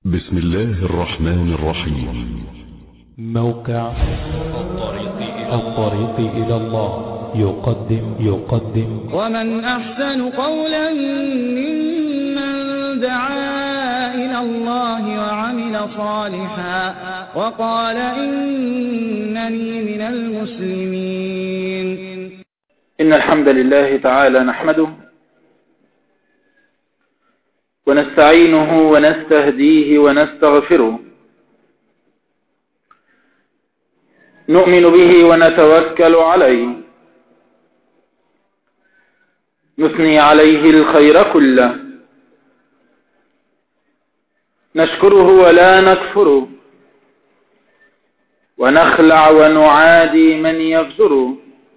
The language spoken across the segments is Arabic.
بسم الله الرحمن الرحيم. موقع الطريق إلى الله يقدم ومن أحسن قولا ممن دعا إلى الله وعمل صالحا وقال إنني من المسلمين. إن الحمد لله تعالى نحمده ونستعينه ونستهديه ونستغفره، نؤمن به ونتوكل عليه، نثني عليه الخير كله، نشكره ولا نكفره، ونخلع ونعادي من يفجره،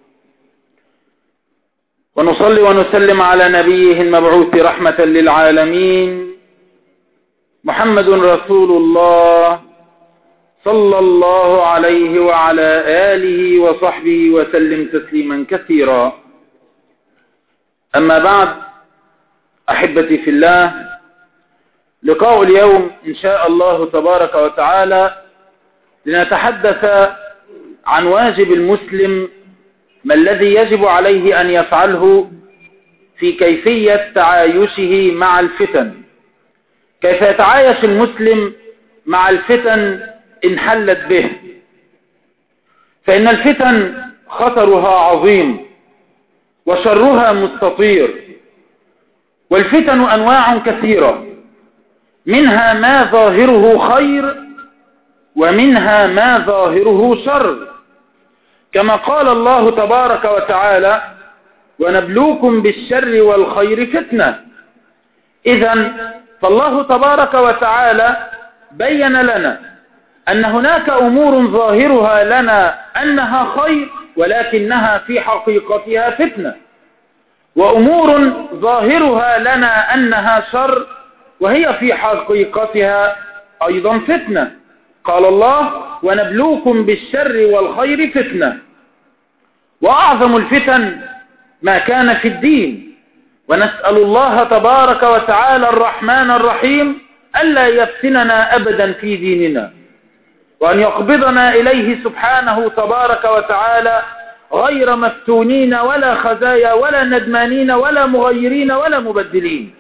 ونصلي ونسلم على نبيه المبعوث رحمة للعالمين محمد رسول الله صلى الله عليه وعلى آله وصحبه وسلم تسليما كثيرا. أما بعد، أحبتي في الله، لقاء اليوم إن شاء الله تبارك وتعالى لنتحدث عن واجب المسلم، ما الذي يجب عليه أن يفعله في كيفية تعايشه مع الفتن، كيف يتعايش المسلم مع الفتن إن حلت به، فإن الفتن خطرها عظيم وشرها مستطير، والفتن أنواع كثيرة، منها ما ظاهره خير ومنها ما ظاهره شر، كما قال الله تبارك وتعالى ونبلوكم بالشر والخير فتنة. إذن فالله تبارك وتعالى بين لنا أن هناك أمور ظاهرها لنا أنها خير ولكنها في حقيقتها فتنة، وأمور ظاهرها لنا أنها شر وهي في حقيقتها أيضا فتنة. قال الله ونبلوكم بالشر والخير فتنة، وأعظم الفتن ما كان في الدين، ونسأل الله تبارك وتعالى الرحمن الرحيم ألا يفتننا أبدا في ديننا، وأن يقبضنا إليه سبحانه تبارك وتعالى غير مفتونين ولا خزايا ولا ندمانين ولا مغيرين ولا مبدلين.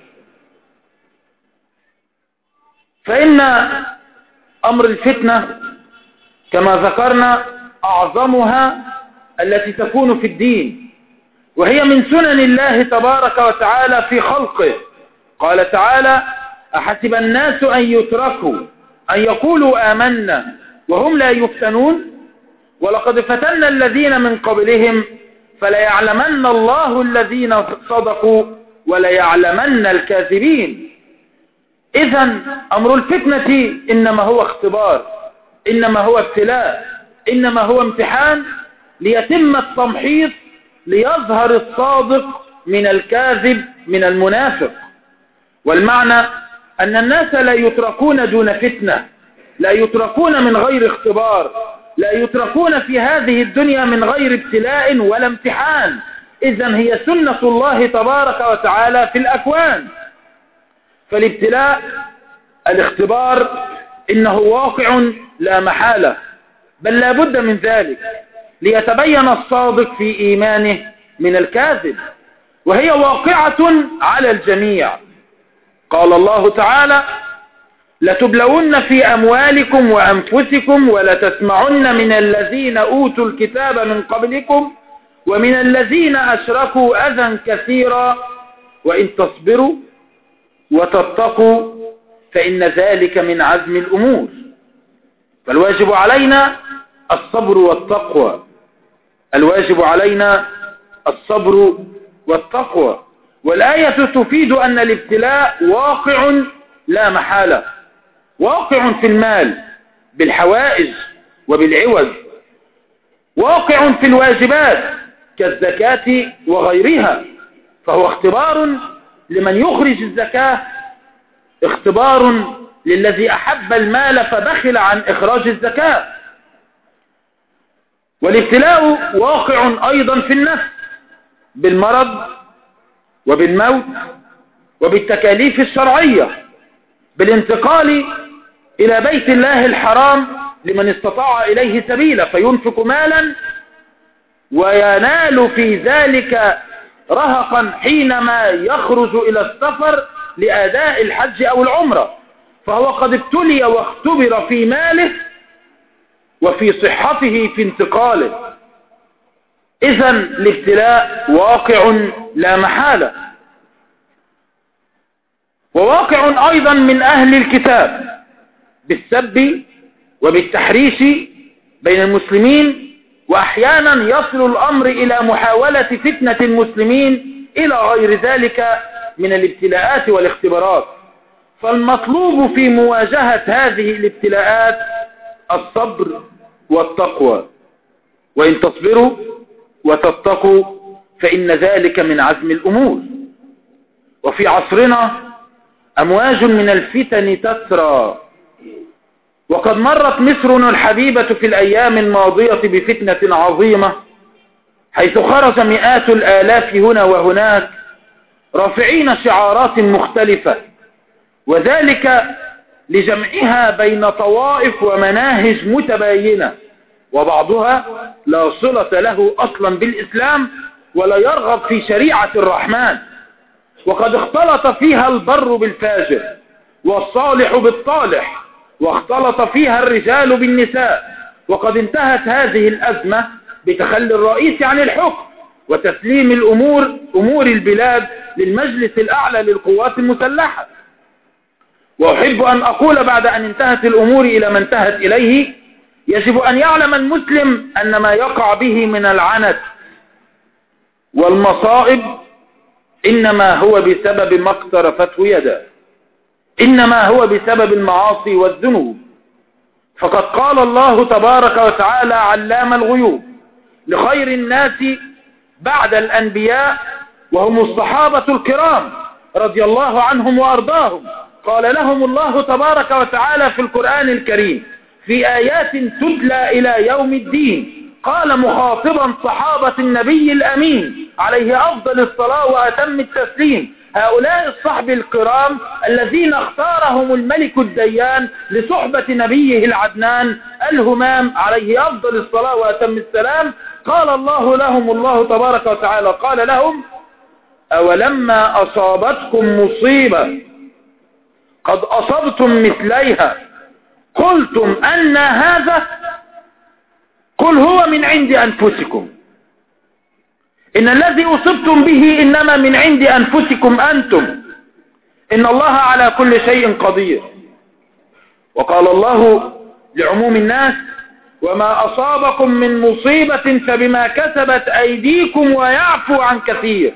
فإن أمر الفتنة كما ذكرنا أعظمها التي تكون في الدين، وهي من سنن الله تبارك وتعالى في خلقه. قال تعالى أحسب الناس أن يتركوا أن يقولوا آمنا وهم لا يفتنون ولقد فتنا الذين من قبلهم فليعلمن الله الذين صدقوا وليعلمن الكاذبين. إذن أمر الفتنة إنما هو اختبار، إنما هو ابتلاء، إنما هو امتحان ليتم التمحيص، ليظهر الصادق من الكاذب من المنافق. والمعنى أن الناس لا يتركون دون فتنة، لا يتركون من غير اختبار، لا يتركون في هذه الدنيا من غير ابتلاء ولا امتحان. إذن هي سنة الله تبارك وتعالى في الأكوان. فالابتلاء الاختبار إنه واقع لا محالة، بل لا بد من ذلك ليتبين الصادق في إيمانه من الكاذب، وهي واقعة على الجميع. قال الله تعالى لتبلون في أموالكم وأنفسكم ولتسمعن من الذين أوتوا الكتاب من قبلكم ومن الذين أشركوا أذى كثيرا وإن تصبروا وتتقوا فإن ذلك من عزم الأمور. فالواجب علينا الصبر والتقوى، الواجب علينا الصبر والتقوى. والآية تفيد أن الابتلاء واقع لا محالة، واقع في المال بالحوائج وبالعوز، واقع في الواجبات كالزكاة وغيرها، فهو اختبار لمن يخرج الزكاة، اختبار للذي أحب المال فبخل عن إخراج الزكاة. والابتلاء واقع أيضا في النفس بالمرض وبالموت وبالتكاليف الشرعية، بالانتقال إلى بيت الله الحرام لمن استطاع إليه سبيلا، فينفق مالا وينال في ذلك رهقا حينما يخرج إلى السفر لأداء الحج أو العمرة، فهو قد ابتلي واختبر في ماله وفي صحته في انتقاله. إذن الابتلاء واقع لا محالة. وواقع أيضا من أهل الكتاب بالسب وبالتحريش بين المسلمين، وأحيانا يصل الأمر إلى محاولة فتنة المسلمين إلى غير ذلك من الابتلاءات والاختبارات. فالمطلوب في مواجهة هذه الابتلاءات الصبر والتقوى، وإن تصبروا وتتقوا فإن ذلك من عزم الأمور. وفي عصرنا أمواج من الفتن تسرى، وقد مرت مصرنا الحبيبة في الأيام الماضية بفتنة عظيمة، حيث خرج مئات الآلاف هنا وهناك رافعين شعارات مختلفة، وذلك لجمعها بين طوائف ومناهج متباينة، وبعضها لا صلة له أصلا بالإسلام ولا يرغب في شريعة الرحمن، وقد اختلط فيها البر بالفاجر والصالح بالطالح، واختلط فيها الرجال بالنساء. وقد انتهت هذه الأزمة بتخلي الرئيس عن الحكم وتسليم أمور البلاد للمجلس الأعلى للقوات المسلحة. وأحب أن أقول بعد أن انتهت الأمور إلى ما انتهت إليه، يجب أن يعلم المسلم أن ما يقع به من العنت والمصائب إنما هو بسبب ما اقترفته يده، إنما هو بسبب المعاصي والذنوب. فقد قال الله تبارك وتعالى علام الغيوب لخير الناس بعد الأنبياء وهم الصحابة الكرام رضي الله عنهم وأرضاهم، قال لهم الله تبارك وتعالى في القرآن الكريم في آيات تتلى إلى يوم الدين، قال مخاطبا صحابة النبي الأمين عليه أفضل الصلاة وأتم التسليم، هؤلاء الصحب الكرام الذين اختارهم الملك الديان لصحبة نبيه العدنان الهمام عليه أفضل الصلاة وأتم السلام، قال الله لهم الله تبارك وتعالى قال لهم أولما أصابتكم مصيبة قد أصبتم مثليها قلتم أن هذا قل هو من عند أنفسكم إن الذي أصبتم به إنما من عند أنفسكم أنتم إن الله على كل شيء قدير. وقال الله لعموم الناس وما أصابكم من مصيبة فبما كسبت أيديكم ويعفو عن كثير.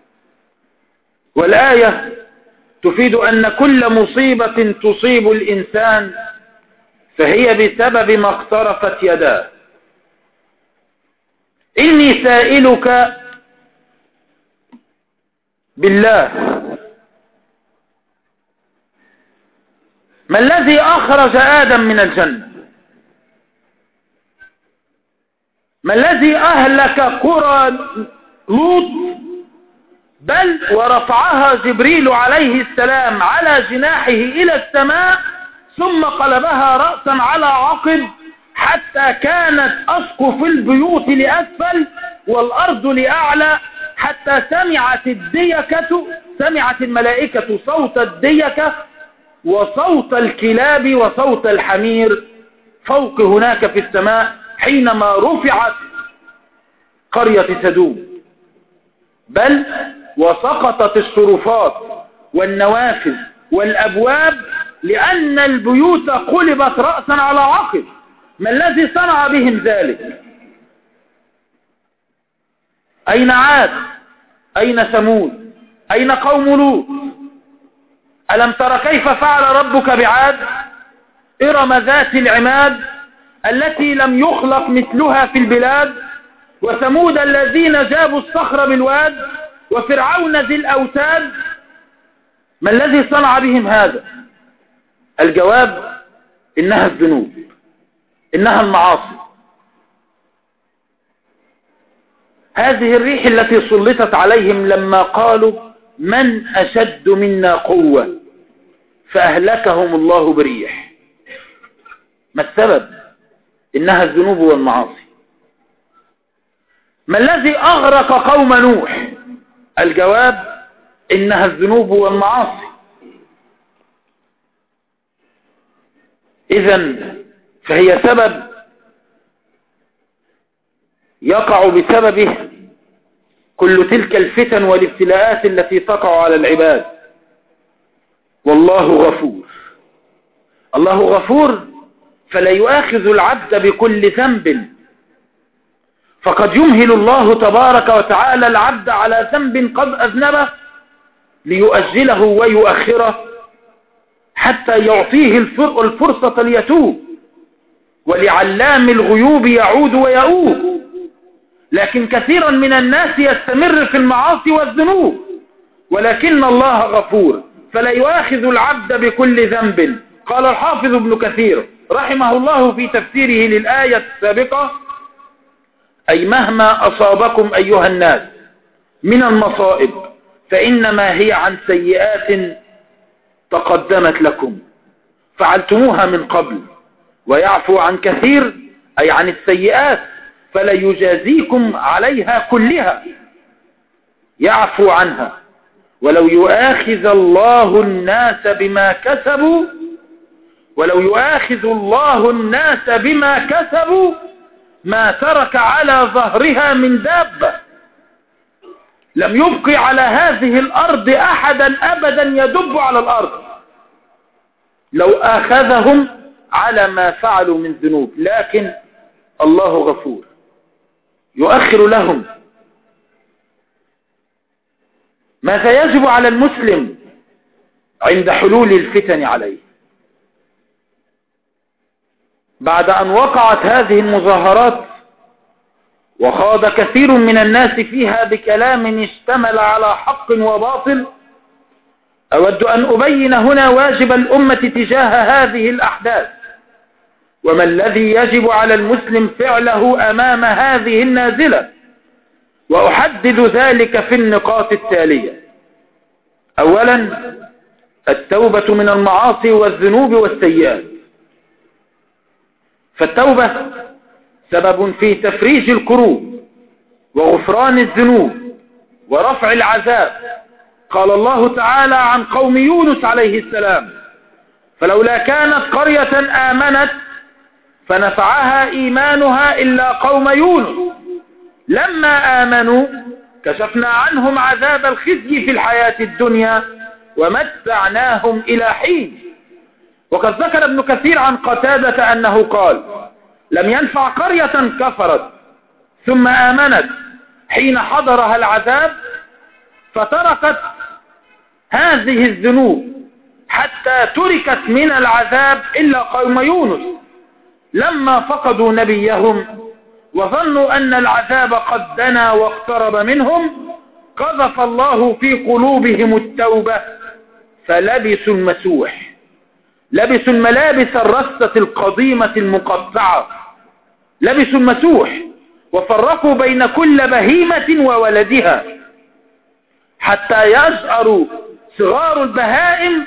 والآية تفيد أن كل مصيبة تصيب الإنسان فهي بسبب ما اقترفت يداه. إني سائلك بالله ما الذي أخرج آدم من الجنة؟ ما الذي أهلك قرى لوط بل ورفعها جبريل عليه السلام على جناحه إلى السماء ثم قلبها رأسا على عقب حتى كانت أسقف البيوت لأسفل والأرض لأعلى، حتى سمعت الملائكة صوت الديكة وصوت الكلاب وصوت الحمير فوق هناك في السماء حينما رفعت قرية سدوم، بل وسقطت الشرفات والنوافذ والأبواب لأن البيوت قلبت رأسا على عقب. ما الذي صنع بهم ذلك؟ أين عاد؟ أين ثمود؟ أين قوم لوط؟ ألم تر كيف فعل ربك بعاد إرم ذات العماد التي لم يخلق مثلها في البلاد، وثمود الذين جابوا الصخر بالواد، وفرعون ذي الأوتاد. ما الذي صنع بهم هذا؟ الجواب إنها الذنوب، إنها المعاصي. هذه الريح التي سلطت عليهم لما قالوا من أشد منا قوة فأهلكهم الله بريح. ما السبب؟ إنها الذنوب والمعاصي. ما الذي أغرق قوم نوح؟ الجواب إنها الذنوب والمعاصي. إذن فهي سبب يقع بسببه كل تلك الفتن والابتلاءات التي تقع على العباد. والله غفور. الله غفور فلا يؤاخذ العبد بكل ذنب، فقد يمهل الله تبارك وتعالى العبد على ذنب قد أذنبه ليؤجله ويؤخره حتى يعطيه الفرصة ليتوب، ولعلام الغيوب يعود ويؤوب. لكن كثيرا من الناس يستمر في المعاصي والذنوب، ولكن الله غفور فلا يؤاخذ العبد بكل ذنب. قال الحافظ ابن كثير رحمه الله في تفسيره للآية السابقة: أي مهما أصابكم أيها الناس من المصائب فإنما هي عن سيئات تقدمت لكم فعلتموها من قبل، ويعفو عن كثير أي عن السيئات فلا يجازيكم عليها كلها، يعفو عنها. ولو يؤاخذ الله الناس بما كسبوا ما ترك على ظهرها من دابة. لم يبقي على هذه الأرض أحدا أبدا يدب على الأرض لو آخذهم على ما فعلوا من ذنوب، لكن الله غفور يؤخر لهم. ماذا يجب على المسلم عند حلول الفتن عليه؟ بعد أن وقعت هذه المظاهرات وخاض كثير من الناس فيها بكلام اشتمل على حق وباطل، أود أن أبين هنا واجب الأمة تجاه هذه الأحداث، وما الذي يجب على المسلم فعله أمام هذه النازلة، وأحدد ذلك في النقاط التالية. أولا، التوبة من المعاصي والذنوب والسيئات. فالتوبة سبب في تفريج الكروب وغفران الذنوب ورفع العذاب. قال الله تعالى عن قوم يونس عليه السلام: فلولا كانت قرية آمنت فنفعها إيمانها إلا قوم يونس لما آمنوا كشفنا عنهم عذاب الخزي في الحياة الدنيا ومتعناهم إلى حين. وقد ذكر ابن كثير عن قتادة أنه قال: لم ينفع قرية كفرت ثم آمنت حين حضرها العذاب فتركت هذه الذنوب حتى تركت من العذاب إلا قوم يونس لما فقدوا نبيهم وظنوا أن العذاب قد دنا واقترب منهم قذف الله في قلوبهم التوبة فلبسوا المسوح، لبسوا الملابس الرصة القديمة المقطعة، لبسوا المسوح وفرقوا بين كل بهيمة وولدها حتى يجأروا صغار البهائم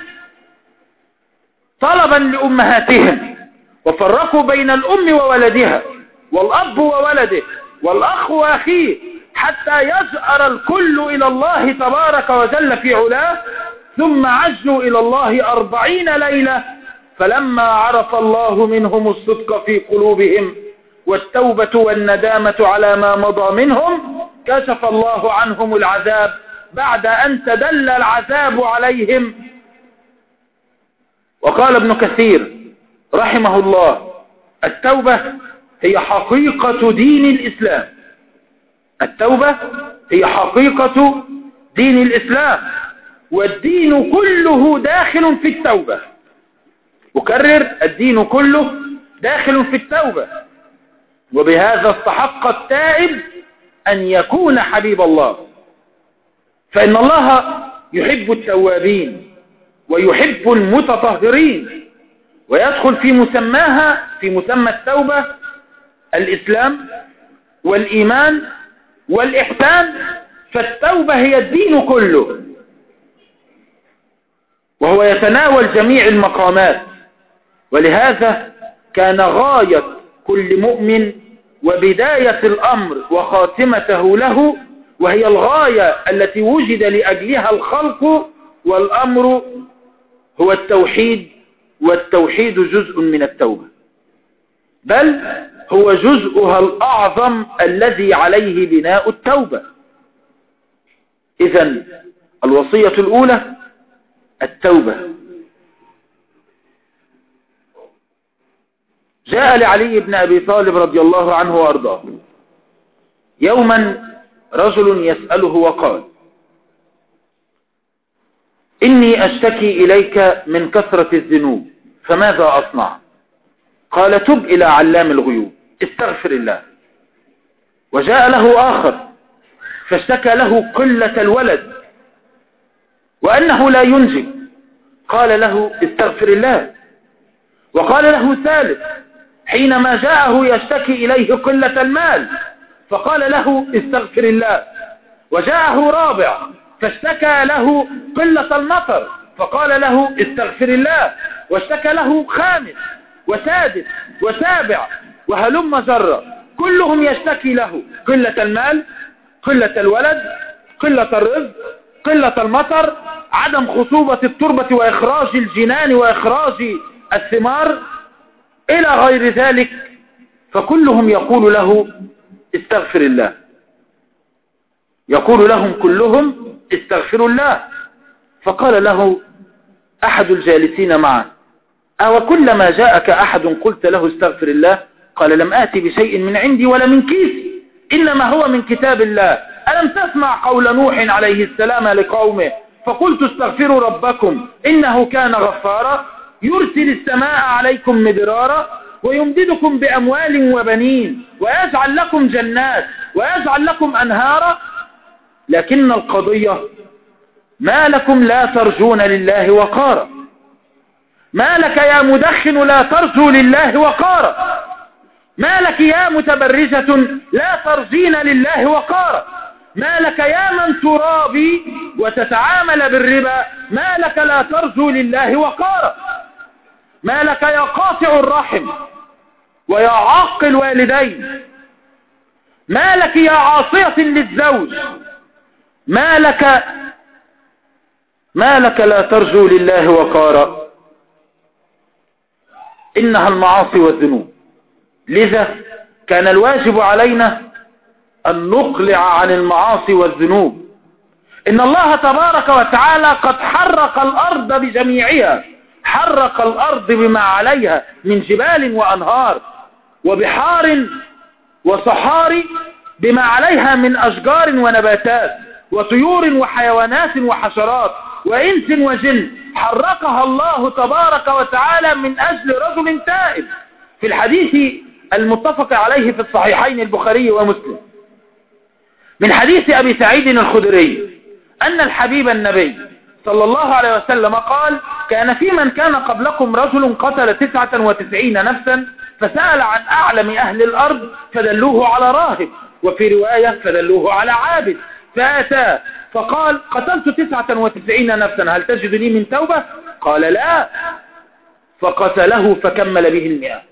طلبا لأمهاتهم، وفرقوا بين الأم وولدها والأب وولده والأخ وأخيه حتى يجأر الكل إلى الله تبارك وجل في علاه، ثم عجوا إلى الله 40 ليلة فلما عرف الله منهم الصدق في قلوبهم والتوبة والندامة على ما مضى منهم كشف الله عنهم العذاب بعد أن تدل العذاب عليهم. وقال ابن كثير رحمه الله: التوبة هي حقيقة دين الإسلام. التوبة هي حقيقة دين الإسلام، والدين كله داخل في التوبة. أكرر: الدين كله داخل في التوبة، وبهذا استحق التائب أن يكون حبيب الله، فإن الله يحب التوابين ويحب المتطهرين، ويدخل في مسماها في مسمى التوبة الإسلام والإيمان والإحسان، فالتوبة هي الدين كله، وهو يتناول جميع المقامات. ولهذا كان غاية كل مؤمن وبداية الأمر وخاتمته له، وهي الغاية التي وجد لأجلها الخلق، والأمر هو التوحيد، والتوحيد جزء من التوبة، بل هو جزءها الأعظم الذي عليه بناء التوبة. إذن الوصية الأولى التوبة. جاء لعلي بن أبي طالب رضي الله عنه وأرضاه يوما رجل يسأله وقال: إني أشتكي إليك من كثرة الذنوب فماذا أصنع؟ قال: تب إلى علام الغيوب، استغفر الله. وجاء له آخر فاشتكى له قلة الولد وأنه لا ينجب، قال له: استغفر الله. وقال له ثالث حينما جاءه يشتكي إليه قلة المال فقال له: استغفر الله. وجاءه رابع فاشتكى له قلة المطر فقال له: استغفر الله. واشتكى له خامس وسادس وسابع وهلم جرا، كلهم يشتكي له قلة المال، قلة الولد، قلة الرزق، قلة المطر، عدم خصوبة التربة وإخراج الجنان وإخراج الثمار إلى غير ذلك، فكلهم يقول له: استغفر الله. يقول لهم كلهم: استغفروا الله. فقال له أحد الجالسين معه: أو كلما جاءك أحد قلت له استغفر الله؟ قال: لم آتي بشيء من عندي ولا من كيسي، إنما هو من كتاب الله. ألم تسمع قول نوح عليه السلام لقومه: فقلت استغفروا ربكم إنه كان غفارا يرسل السماء عليكم مدرارا ويمددكم بأموال وبنين ويجعل لكم جنات ويجعل لكم أنهارا. لكن القضية ما لكم لا ترجون لله وقارا؟ ما لك يا مدخن لا ترجو لله وقارا؟ ما لك يا متبرجة لا ترجين لله وقارا؟ ما لك يا من ترابي وتتعامل بالربا، ما لك لا ترجو لله وقارا؟ ما لك يا قاطع الرحم ويا عاق الوالدين؟ ما لك يا عاصية للزوج؟ ما لك لا ترجو لله وقارا؟ إنها المعاصي والذنوب. لذا كان الواجب علينا أن نقلع عن المعاصي والذنوب. إن الله تبارك وتعالى قد حرق الأرض بجميعها، حرق الأرض بما عليها من جبال وأنهار وبحار وصحار، بما عليها من أشجار ونباتات وطيور وحيوانات وحشرات وإنس وجن، حرقها الله تبارك وتعالى من أجل رجل تائب. في الحديث المتفق عليه في الصحيحين البخاري ومسلم من حديث أبي سعيد الخدري أن الحبيب النبي صلى الله عليه وسلم قال: كان في من كان قبلكم رجل قتل 99 نفسا فسأل عن أعلم أهل الأرض فدلوه على راهب، وفي رواية فدلوه على عابد، فأتى فقال: قتلت 99 نفسا هل تجد لي من توبة؟ قال: لا. فقتله فكمل به 100.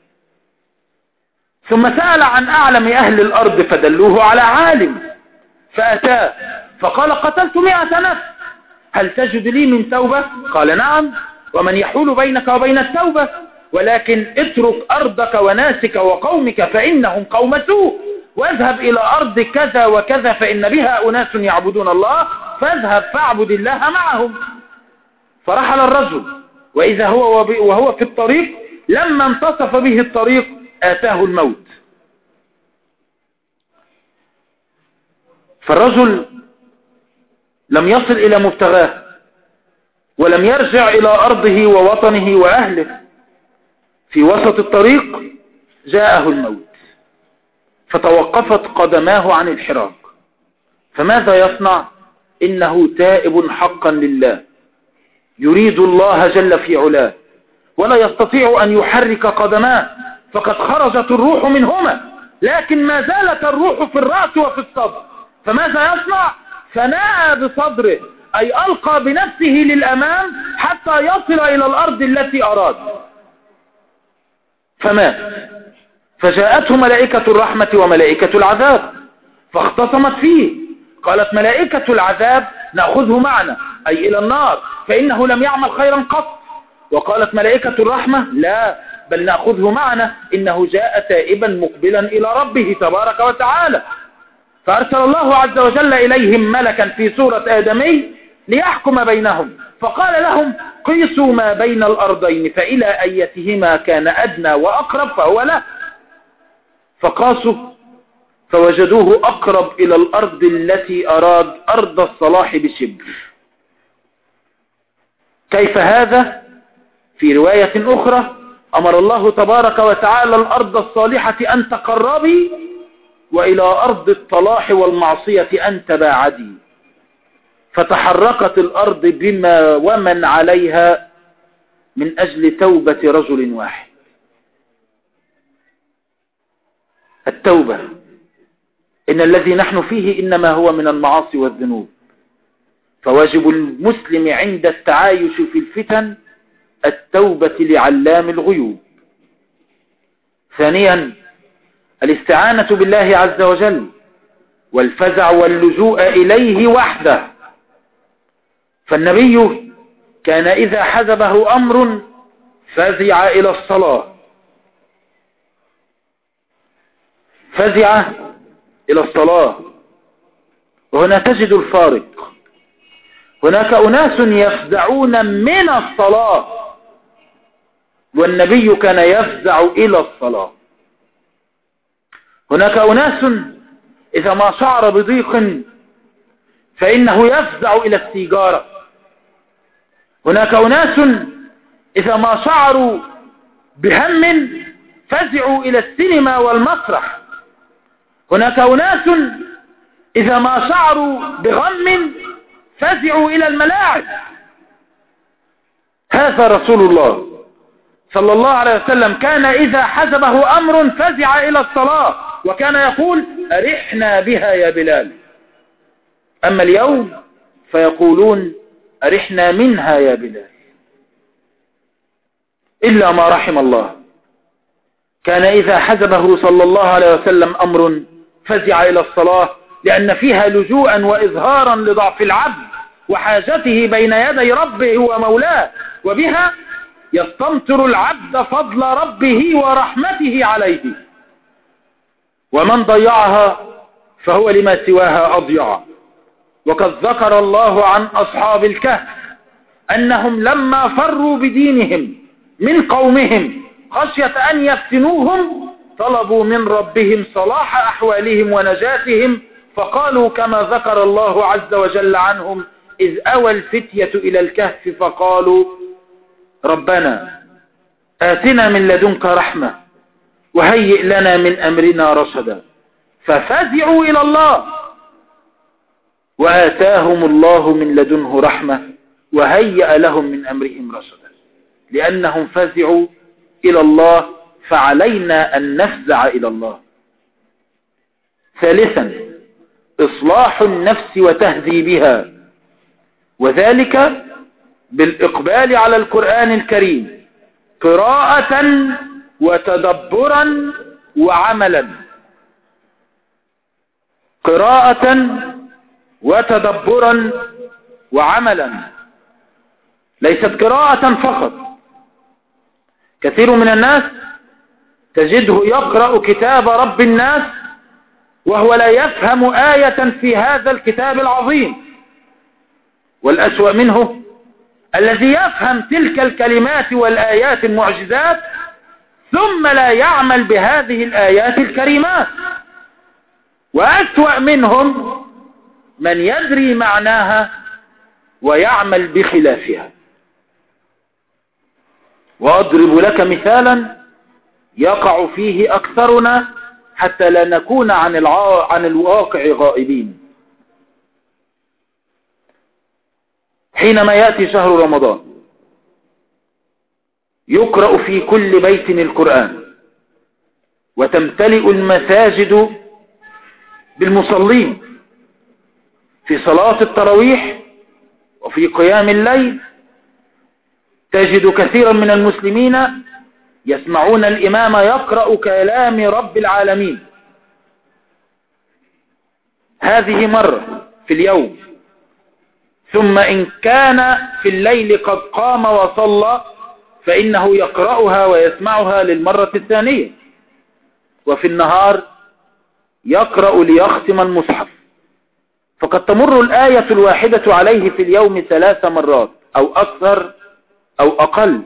ثم سأل عن أعلم أهل الأرض فدلوه على عالم، فأتى فقال: قتلت 100 نفس هل تجد لي من توبة؟ قال: نعم، ومن يحول بينك وبين التوبة؟ ولكن اترك أرضك وناسك وقومك فإنهم قوم سوء، واذهب إلى أرض كذا وكذا فإن بها أناس يعبدون الله، فاذهب فاعبد الله معهم. فرحل الرجل، وإذا وهو في الطريق لما انتصف به الطريق آتاه الموت. فالرجل لم يصل إلى مبتغاه ولم يرجع إلى أرضه ووطنه وأهله. في وسط الطريق جاءه الموت فتوقفت قدماه عن الحراك، فماذا يصنع؟ إنه تائب حقا لله، يريد الله جل في علاه، ولا يستطيع أن يحرك قدماه، فقد خرجت الروح منهما، لكن ما زالت الروح في الرأس وفي الصدر. فماذا يصنع؟ فناء بصدره، أي ألقى بنفسه للأمام حتى يصل إلى الأرض التي أراد. فمات، فجاءته ملائكة الرحمة وملائكة العذاب فاختصمت فيه. قالت ملائكة العذاب نأخذه معنا، أي إلى النار، فإنه لم يعمل خيرا قط. وقالت ملائكة الرحمة لا، بل نأخذه معنا، إنه جاء تائبا مقبلا إلى ربه تبارك وتعالى. فأرسل الله عز وجل إليهم ملكا في صورة آدمي ليحكم بينهم، فقال لهم قيسوا ما بين الأرضين فإلى أيتهما كان أدنى وأقرب فهو له. فقاسوا فوجدوه أقرب إلى الأرض التي أراد أرض الصلاح بشبر. كيف هذا؟ في رواية أخرى أمر الله تبارك وتعالى الأرض الصالحة أن تقربي، وإلى أرض الطلاح والمعصية أن تباعدي، فتحركت الأرض بما ومن عليها من أجل توبة رجل واحد. التوبة إن الذي نحن فيه إنما هو من المعاصي والذنوب، فواجب المسلم عند التعايش في الفتن التوبة لعلام الغيوب. ثانيا الاستعانة بالله عز وجل والفزع واللجوء إليه وحده. فالنبي كان إذا حزبه أمر فزع إلى الصلاة، فزع إلى الصلاة. وهنا تجد الفارق، هناك أناس يفزعون من الصلاة، والنبي كان يفزع إلى الصلاة. هناك أناس إذا ما شعر بضيق فإنه يفزع إلى السيجارة. هناك أناس إذا ما شعروا بهم فزعوا إلى السينما والمسرح. هناك أناس إذا ما شعروا بغم فزعوا إلى الملاعب. هذا رسول الله صلى الله عليه وسلم كان إذا حزبه أمر فزع إلى الصلاة، وكان يقول أرحنا بها يا بلال. أما اليوم فيقولون أرحنا منها يا بلال، إلا ما رحم الله. كان إذا حزبه صلى الله عليه وسلم أمر فزع إلى الصلاة، لأن فيها لجوءا وإظهارا لضعف العبد وحاجته بين يدي ربه ومولاه، وبها يستمطر العبد فضل ربه ورحمته عليه. ومن ضيعها فهو لما سواها أضيع. وقد ذكر الله عن أصحاب الكهف أنهم لما فروا بدينهم من قومهم خشية أن يفتنوهم طلبوا من ربهم صلاح أحوالهم ونجاتهم، فقالوا كما ذكر الله عز وجل عنهم إذ أوى الفتية إلى الكهف فقالوا ربنا آتنا من لدنك رحمة وهيئ لنا من أمرنا رشدا، ففزعوا إلى الله وآتاهم الله من لدنه رحمة وهيئ لهم من أمرهم رشدا، لأنهم فزعوا إلى الله، فعلينا أن نفزع إلى الله. ثالثا إصلاح النفس وتهذيبها، وذلك بالإقبال على القرآن الكريم قراءة وتدبرا وعملا. قراءة وتدبرا وعملا، ليست قراءة فقط. كثير من الناس تجده يقرأ كتاب رب الناس وهو لا يفهم آية في هذا الكتاب العظيم، والأسوأ منه الذي يفهم تلك الكلمات والآيات المعجزات ثم لا يعمل بهذه الآيات الكريمات. وأسوأ منهم من يدري معناها ويعمل بخلافها. وأضرب لك مثالا يقع فيه أكثرنا حتى لا نكون عن الواقع غائبين. حينما يأتي شهر رمضان يقرأ في كل بيت القرآن، وتمتلئ المساجد بالمصلين في صلاة التراويح وفي قيام الليل. تجد كثيرا من المسلمين يسمعون الإمام يقرأ كلام رب العالمين. هذه مرة في اليوم، ثم إن كان في الليل قد قام وصلى فإنه يقرأها ويسمعها للمرة الثانية، وفي النهار يقرأ ليختم المصحف، فقد تمر الآية الواحدة عليه في اليوم 3 مرات أو أكثر أو أقل.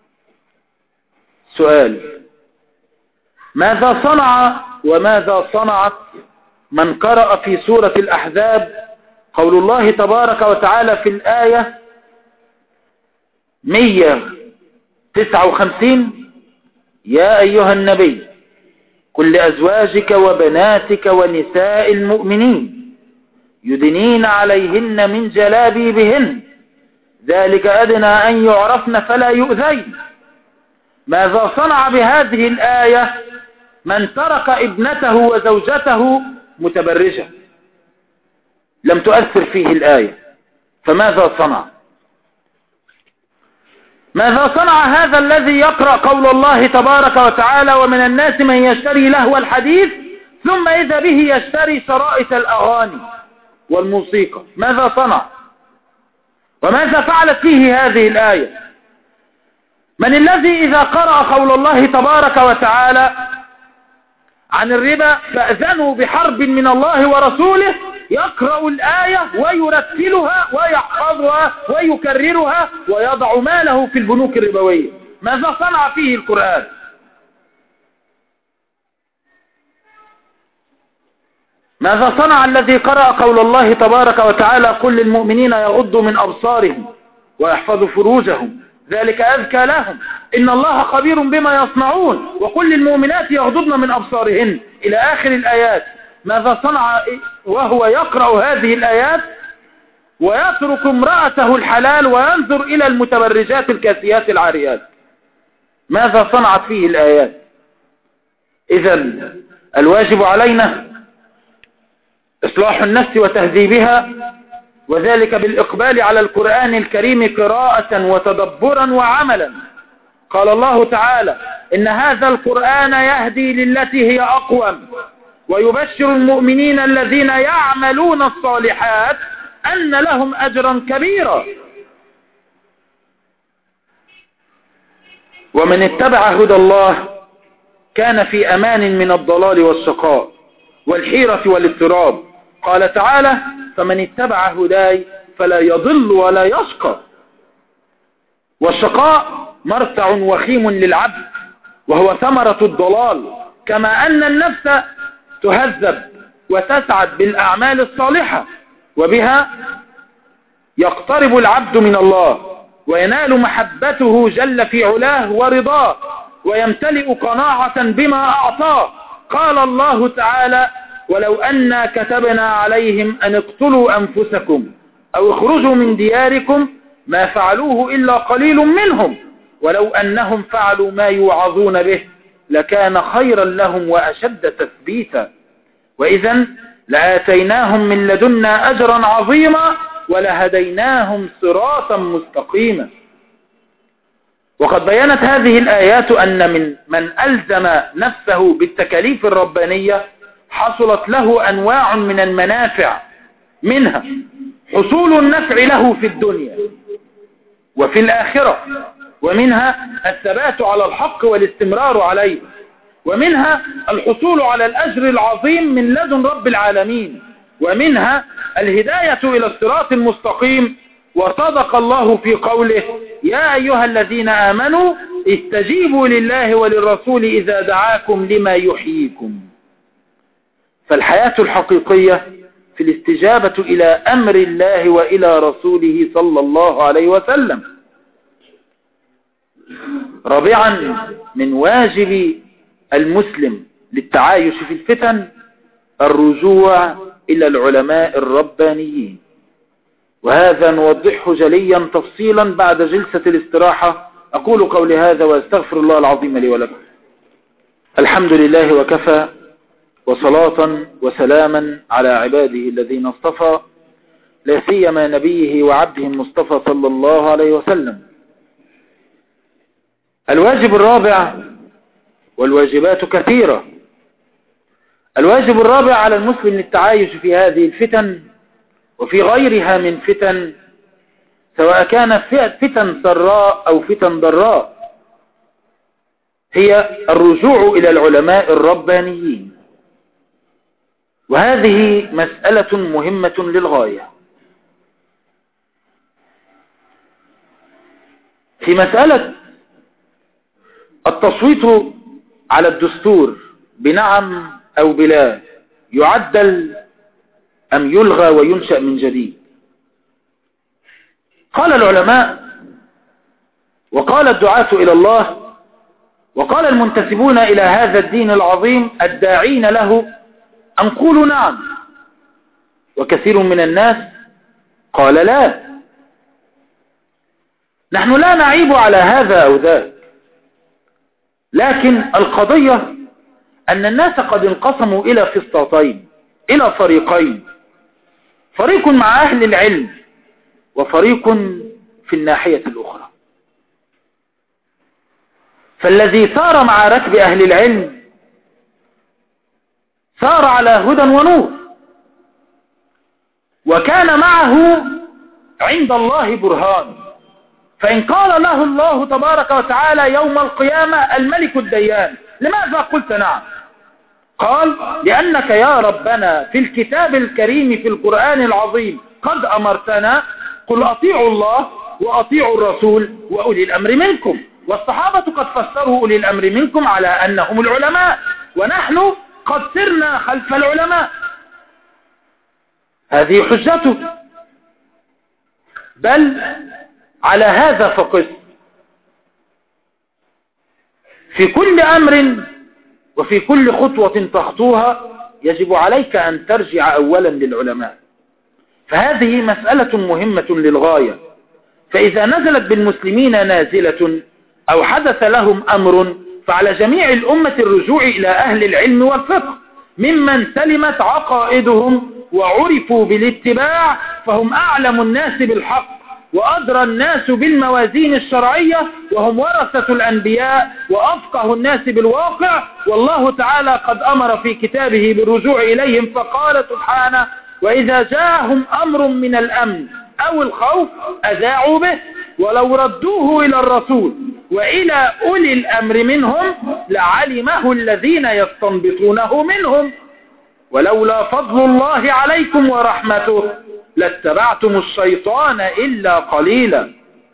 سؤال: ماذا صنع وماذا صنعت من قرأ في سورة الأحزاب قول الله تبارك وتعالى في الآية 159: يا أيها النبي قل لأزواجك وبناتك ونساء المؤمنين يدنين عليهن من جلابيبهن ذلك أدنى أن يعرفن فلا يؤذين. ماذا صنع بهذه الآية من ترك ابنته وزوجته متبرجة؟ لم تؤثر فيه الآية، فماذا صنع؟ ماذا صنع هذا الذي يقرأ قول الله تبارك وتعالى ومن الناس من يشتري لهو الحديث ثم إذا به يشتري شرائط الأغاني والموسيقى؟ ماذا صنع؟ وماذا فعلت فيه هذه الآية؟ من الذي إذا قرأ قول الله تبارك وتعالى عن الربا فأذنوا بحرب من الله ورسوله يقرأ الآية ويرتلها ويحفظها ويكررها ويضع ماله في البنوك الربوية؟ ماذا صنع فيه القرآن؟ ماذا صنع الذي قرأ قول الله تبارك وتعالى قل للمؤمنين يغضوا من أبصارهم ويحفظوا فروجهم ذلك أذكى لهم إن الله خبير بما يصنعون وقل للمؤمنات يغضضن من أبصارهن إلى آخر الآيات؟ ماذا صنع وهو يقرأ هذه الآيات ويترك امرأته الحلال وينظر إلى المتبرجات الكاسيات العاريات؟ ماذا صنعت فيه الآيات؟ إذن الواجب علينا إصلاح النفس وتهذيبها، وذلك بالإقبال على القرآن الكريم قراءة وتدبرا وعملا. قال الله تعالى إن هذا القرآن يهدي للتي هي أقوم ويبشر المؤمنين الذين يعملون الصالحات أن لهم أجرا كبيرا. ومن اتبع هدى الله كان في أمان من الضلال والشقاء والحيرة والاضطراب. قال تعالى فمن اتبع هداي فلا يضل ولا يشقى. والشقاء مرتع وخيم للعبد وهو ثمرة الضلال، كما أن النفس تهذب وتسعد بالأعمال الصالحة وبها يقترب العبد من الله وينال محبته جل في علاه ورضاه ويمتلئ قناعة بما أعطاه. قال الله تعالى ولو أنا كتبنا عليهم أن اقتلوا أنفسكم أو اخرجوا من دياركم ما فعلوه إلا قليل منهم ولو أنهم فعلوا ما يوعظون به لكان خيرا لهم وأشد تثبيتا وإذن لآتيناهم من لدنا أجرا عظيما ولهديناهم صراطا مستقيما. وقد بينت هذه الآيات أن من ألزم نفسه بالتكاليف الربانية حصلت له أنواع من المنافع، منها حصول النفع له في الدنيا وفي الآخرة، ومنها الثبات على الحق والاستمرار عليه، ومنها الحصول على الأجر العظيم من لدن رب العالمين، ومنها الهداية إلى الصراط المستقيم. وصدق الله في قوله يا أيها الذين آمنوا استجيبوا لله وللرسول إذا دعاكم لما يحييكم. فالحياة الحقيقية في الاستجابة إلى أمر الله وإلى رسوله صلى الله عليه وسلم. رابعا من واجب المسلم للتعايش في الفتن الرجوع إلى العلماء الربانيين، وهذا نوضحه جليا تفصيلا بعد جلسة الاستراحة. أقول قولي هذا وأستغفر الله العظيم لي ولكم. الحمد لله وكفى وصلاة وسلاما على عباده الذين اصطفى لا سيما نبيه وعبده المصطفى صلى الله عليه وسلم. الواجب الرابع، والواجبات كثيرة، الواجب الرابع على المسلم للتعايش في هذه الفتن وفي غيرها من فتن، سواء كانت فتن سراء أو فتن ضراء، هي الرجوع إلى العلماء الربانيين. وهذه مسألة مهمة للغاية. في مسألة التصويت على الدستور بنعم أو بلا، يعدل أم يلغى وينشأ من جديد؟ قال العلماء وقال الدعاة إلى الله وقال المنتسبون إلى هذا الدين العظيم الداعين له أن قولوا نعم، وكثير من الناس قال لا. نحن لا نعيب على هذا أو ذاك، لكن القضية أن الناس قد انقسموا إلى فصلتين، إلى فريقين، فريق مع أهل العلم وفريق في الناحية الأخرى. فالذي سار مع ركب أهل العلم سار على هدى ونور، وكان معه عند الله برهان. فإن قال له الله تبارك وتعالى يوم القيامة الملك الديان، لماذا قلت نعم؟ قال لأنك يا ربنا في الكتاب الكريم في القرآن العظيم قد أمرتنا قل أطيعوا الله وأطيعوا الرسول وأولي الأمر منكم. والصحابة قد فسروا أولي الأمر منكم على أنهم العلماء، ونحن قد سرنا خلف العلماء. هذه حجته. بل على هذا فقس، في كل أمر وفي كل خطوة تخطوها يجب عليك أن ترجع أولا للعلماء. فهذه مسألة مهمة للغاية. فإذا نزلت بالمسلمين نازلة أو حدث لهم أمر، فعلى جميع الأمة الرجوع إلى أهل العلم والفقه ممن سلمت عقائدهم وعرفوا بالاتباع، فهم أعلم الناس بالحق وأدرى الناس بالموازين الشرعية، وهم ورثة الأنبياء وأفقه الناس بالواقع. والله تعالى قد أمر في كتابه بالرجوع إليهم فقال سبحانه وإذا جاءهم أمر من الأمن أو الخوف أذاعوا به ولو ردوه إلى الرسول وإلى أولي الأمر منهم لعلمه الذين يستنبطونه منهم ولولا فضل الله عليكم ورحمته لاتبعتم الشيطان إلا قليلا.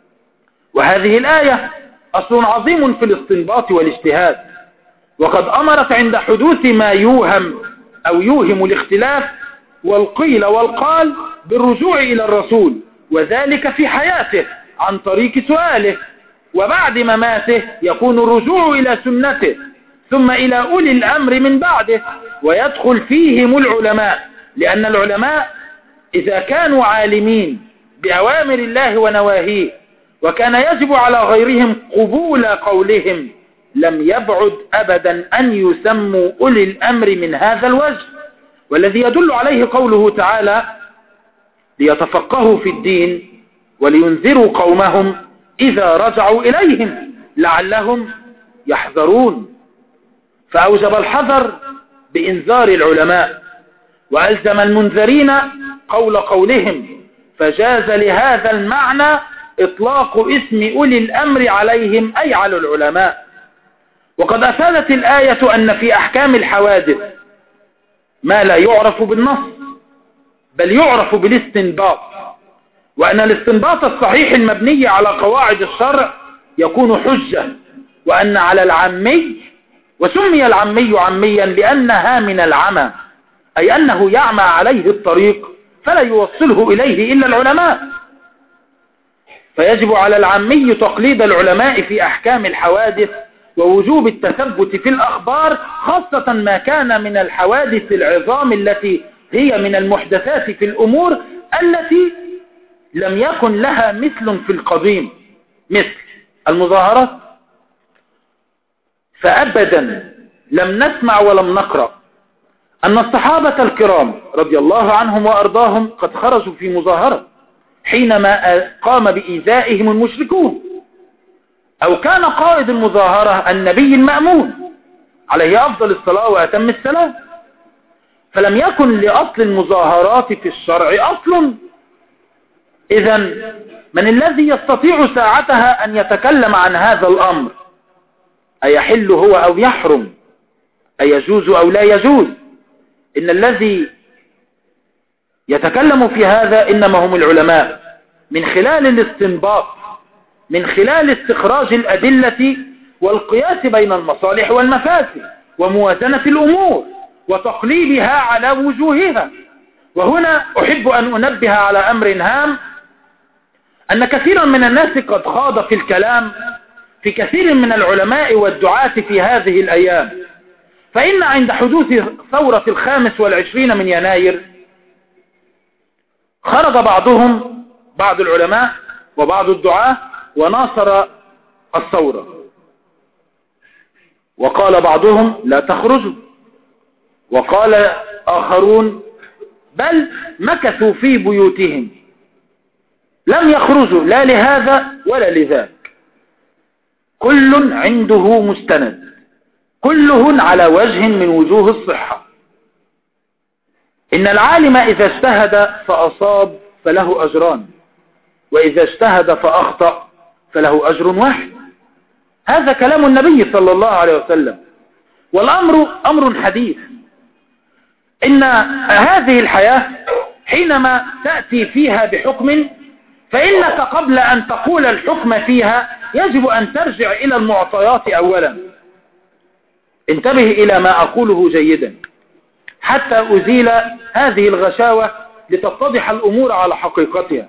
وهذه الآية أصل عظيم في الاستنباط والاجتهاد، وقد أمرت عند حدوث ما يوهم أو يوهم الاختلاف والقيل والقال بالرجوع إلى الرسول، وذلك في حياته عن طريق سؤاله، وبعد مماته يكون الرجوع إلى سنته، ثم إلى أولي الأمر من بعده، ويدخل فيهم العلماء، لأن العلماء إذا كانوا عالمين بأوامر الله ونواهيه وكان يجب على غيرهم قبول قولهم لم يبعد أبدا أن يسموا أولي الأمر من هذا الوجه. والذي يدل عليه قوله تعالى ليتفقهوا في الدين ولينذروا قومهم إذا رجعوا إليهم لعلهم يحذرون، فأوجب الحذر بإنذار العلماء، وألزم المنذرين قولهم، فجاز لهذا المعنى إطلاق اسم أولي الأمر عليهم أي على العلماء. وقد أفادت الآية أن في أحكام الحوادث ما لا يعرف بالنص بل يعرف بالاستنباط، وأن الاستنباط الصحيح المبني على قواعد الشرع يكون حجة، وأن على العمي، وسمي العمي عميا لأنها من العمى، أي أنه يعمى عليه الطريق فلا يوصله إليه إلا العلماء، فيجب على العمي تقليد العلماء في أحكام الحوادث ووجوب التثبت في الأخبار، خاصة ما كان من الحوادث العظام التي هي من المحدثات في الأمور التي لم يكن لها مثل في القديم، مثل المظاهرات. فأبدا لم نسمع ولم نقرأ أن الصحابة الكرام رضي الله عنهم وأرضاهم قد خرجوا في مظاهرة حينما قام بإيذائهم المشركون، أو كان قائد المظاهرة النبي المأمون عليه أفضل الصلاة وأتم السلام، فلم يكن لأصل المظاهرات في الشرع أصل. إذن من الذي يستطيع ساعتها أن يتكلم عن هذا الأمر؟ أيحل هو أو يحرم؟ أيجوز أو لا يجوز؟ إن الذي يتكلم في هذا إنما هم العلماء، من خلال الاستنباط، من خلال استخراج الأدلة والقياس بين المصالح والمفاسد وموازنة الأمور وتقليبها على وجوهها. وهنا أحب أن أنبه على أمر هام، أن كثيرا من الناس قد خاض في الكلام في كثير من العلماء والدعاة في هذه الأيام. فإن عند حدوث ثورة 25 من يناير خرج بعض العلماء وبعض الدعاة وناصر الثورة، وقال بعضهم لا تخرجوا، وقال آخرون بل مكثوا في بيوتهم لم يخرجوا لا لهذا ولا لذاك، كل عنده مستند، كلهن على وجه من وجوه الصحة. إن العالم إذا اجتهد فأصاب فله أجران، وإذا اجتهد فأخطأ فله أجر واحد. هذا كلام النبي صلى الله عليه وسلم، والأمر أمر حديث. إن هذه الحياة حينما تأتي فيها بحكم، فإنك قبل أن تقول الحكم فيها يجب أن ترجع إلى المعطيات أولا. انتبه إلى ما أقوله جيدا حتى أزيل هذه الغشاوة لتتضح الأمور على حقيقتها.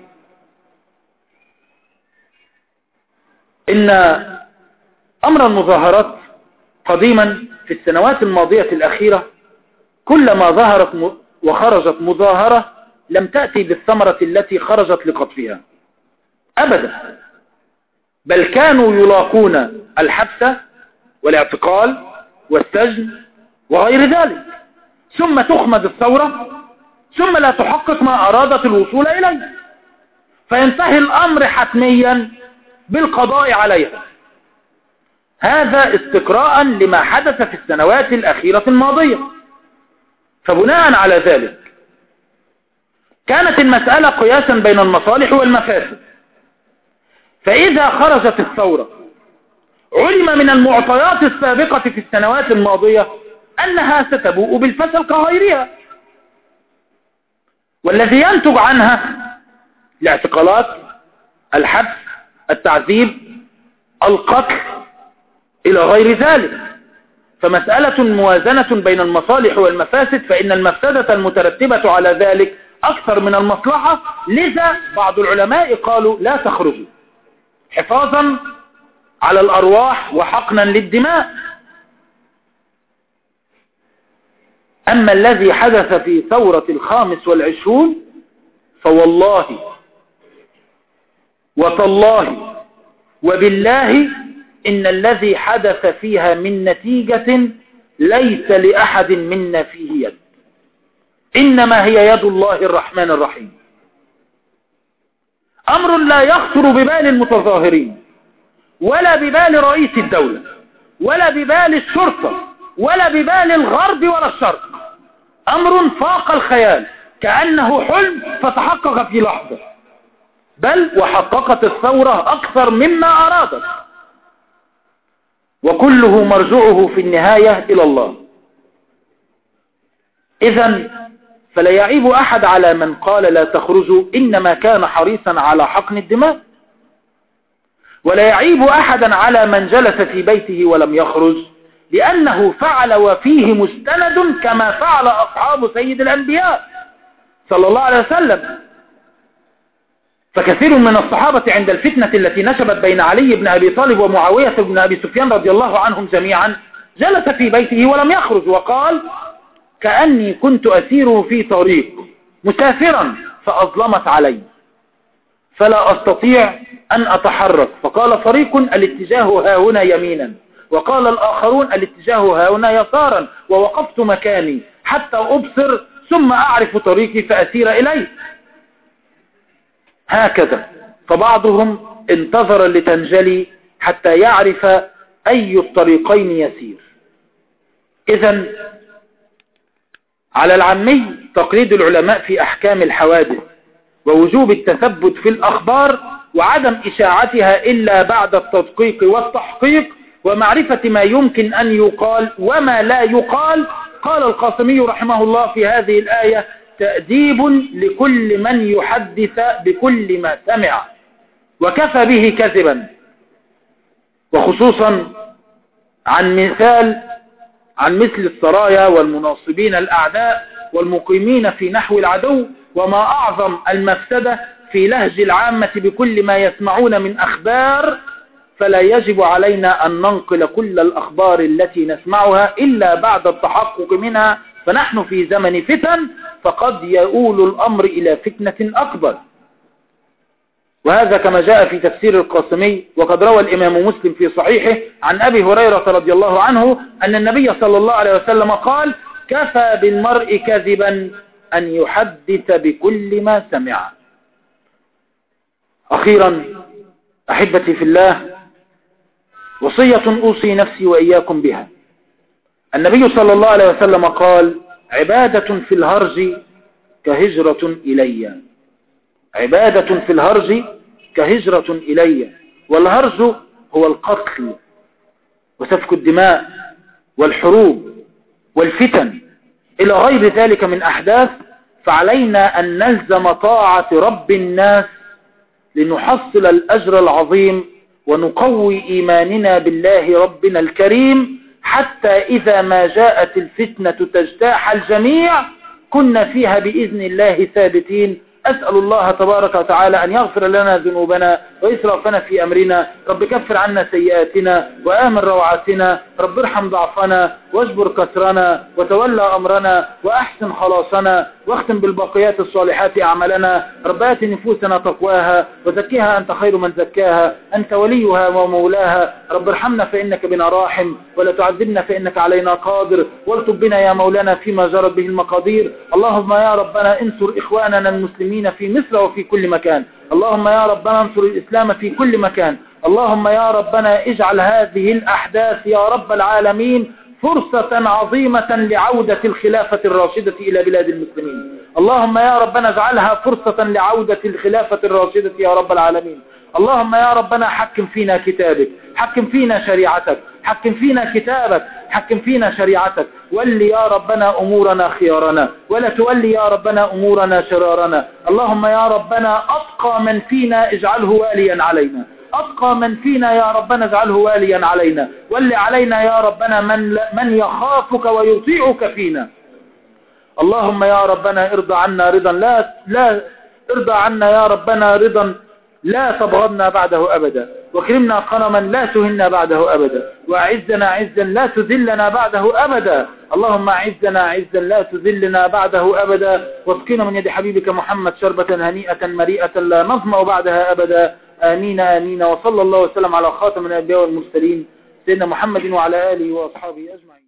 إن أمر المظاهرات قديما في السنوات الماضية الأخيرة كلما ظهرت وخرجت مظاهرة لم تأتي بالثمرة التي خرجت لقطفها أبدا، بل كانوا يلاقون الحبس والاعتقال والسجن وغير ذلك، ثم تخمد الثورة، ثم لا تحقق ما أرادت الوصول إليه، فينتهي الأمر حتميا بالقضاء عليها. هذا استقراء لما حدث في السنوات الأخيرة الماضية. فبناء على ذلك كانت المسألة قياسا بين المصالح والمفاسد. فإذا خرجت الثورة علم من المعطيات السابقة في السنوات الماضية أنها ستبوء بالفشل كغيرها، والذي ينتج عنها الاعتقالات، الحبس، التعذيب، القتل إلى غير ذلك. فمسألة موازنة بين المصالح والمفاسد، فإن المفسدة المترتبة على ذلك أكثر من المصلحة. لذا بعض العلماء قالوا لا تخرجوا حفاظا على الأرواح وحقنا للدماء. أما الذي حدث في ثورة 25 فوالله وتالله وبالله إن الذي حدث فيها من نتيجة ليس لأحد منا فيه يد، إنما هي يد الله الرحمن الرحيم. أمر لا يخطر ببال المتظاهرين ولا ببال رئيس الدولة ولا ببال الشرطة ولا ببال الغرب ولا الشرق، أمر فاق الخيال، كأنه حلم فتحقق في لحظة، بل وحققت الثورة أكثر مما أرادت، وكله مرجعه في النهاية إلى الله. إذن فلا يعيب أحد على من قال لا تخرجوا، إنما كان حريصا على حقن الدماء. ولا يعيب أحدا على من جلس في بيته ولم يخرج، لأنه فعل وفيه مستند كما فعل أصحاب سيد الأنبياء صلى الله عليه وسلم. فكثير من الصحابة عند الفتنة التي نشبت بين علي بن أبي طالب ومعاوية بن أبي سفيان رضي الله عنهم جميعا جلس في بيته ولم يخرج، وقال كأني كنت أسير في طريق مسافرا فأظلمت علي فلا أستطيع أن أتحرك، فقال فريق الاتجاه ها هنا يمينا، وقال الآخرون الاتجاه ها هنا يسارا، ووقفت مكاني حتى أبصر ثم أعرف طريقي فأسير إليه. هكذا. فبعضهم انتظر لتنجلي حتى يعرف أي الطريقين يسير. إذن على العامي تقليد العلماء في أحكام الحوادث ووجوب التثبت في الأخبار وعدم إشاعتها إلا بعد التدقيق والتحقيق ومعرفة ما يمكن أن يقال وما لا يقال. قال القاسمي رحمه الله في هذه الآية: تأديب لكل من يحدث بكل ما سمع وكفى به كذبا، وخصوصا عن مثل السرايا والمناصبين الأعداء والمقيمين في نحو العدو. وما أعظم المفسدة في لهج العامة بكل ما يسمعون من أخبار، فلا يجب علينا أن ننقل كل الأخبار التي نسمعها إلا بعد التحقق منها، فنحن في زمن فتن فقد يؤول الأمر إلى فتنة أكبر. وهذا كما جاء في تفسير القاسمي. وقد روى الإمام مسلم في صحيحه عن أبي هريرة رضي الله عنه أن النبي صلى الله عليه وسلم قال: كفى بالمرء كذبا أن يحدث بكل ما سمع. أخيرا أحبتي في الله، وصية أوصي نفسي وإياكم بها. النبي صلى الله عليه وسلم قال: عبادة في الهرج كهجرة إلي. عبادة في الهرج كهجرة إلي. والهرج هو القتل وسفك الدماء والحروب والفتن إلى غير ذلك من أحداث. فعلينا أن نلزم طاعة رب الناس لنحصل الأجر العظيم ونقوي إيماننا بالله ربنا الكريم، حتى إذا ما جاءت الفتنة تجتاح الجميع كنا فيها بإذن الله ثابتين. أسأل الله تبارك وتعالى أن يغفر لنا ذنوبنا وإسرافنا في أمرنا. رب كفر عنا سيئاتنا وآمن روعاتنا. رب ارحم ضعفنا واجبر كسرنا وتولى أمرنا وأحسن خلاصنا واختم بالباقيات الصالحات أعمالنا. رب آت نفوسنا تقواها وزكيها أنت خير من زكاها، أنت وليها ومولاها. رب ارحمنا فإنك بنا راحم، ولا تعذبنا فإنك علينا قادر، والطب بنا يا مولانا فيما جرت به المقادير. اللهم يا ربنا انصر إخواننا المسلمين في مصر وفي كل مكان. اللهم يا ربنا انصر الإسلام في كل مكان. اللهم يا ربنا اجعل هذه الأحداث يا رب العالمين فرصة عظيمة لعودة الخلافة الراشدة إلى بلاد المسلمين. اللهم يا ربنا اجعلها فرصة لعودة الخلافة الراشدة يا رب العالمين. اللهم يا ربنا حكم فينا كتابك، حكم فينا شريعتك، حكم فينا كتابك، حكم فينا شريعتك. ولي يا ربنا أمورنا خيارنا، ولا تولي يا ربنا أمورنا شرارنا. اللهم يا ربنا أتقى من فينا اجعله واليا علينا، أتقى من فينا يا ربنا اجعله واليا علينا. ولي علينا يا ربنا من يخافك ويطيعك فينا. اللهم يا ربنا ارضى عنا رضا لا ارضى عنا يا ربنا رضا لا تبغضنا بعده أبدا، وكرمنا كرما لا تهنا بعده أبدا، وأعزنا عزا لا تذلنا بعده أبدا. اللهم أعزنا عزا لا تذلنا بعده أبدا، واسقنا من يد حبيبك محمد شربة هنيئة مريئة لا نظمأ بعدها أبدا. آمين آمين. وصلى الله وسلم على خاتم الأنبياء والمرسلين سيدنا محمد وعلى آله وأصحابه أجمعين.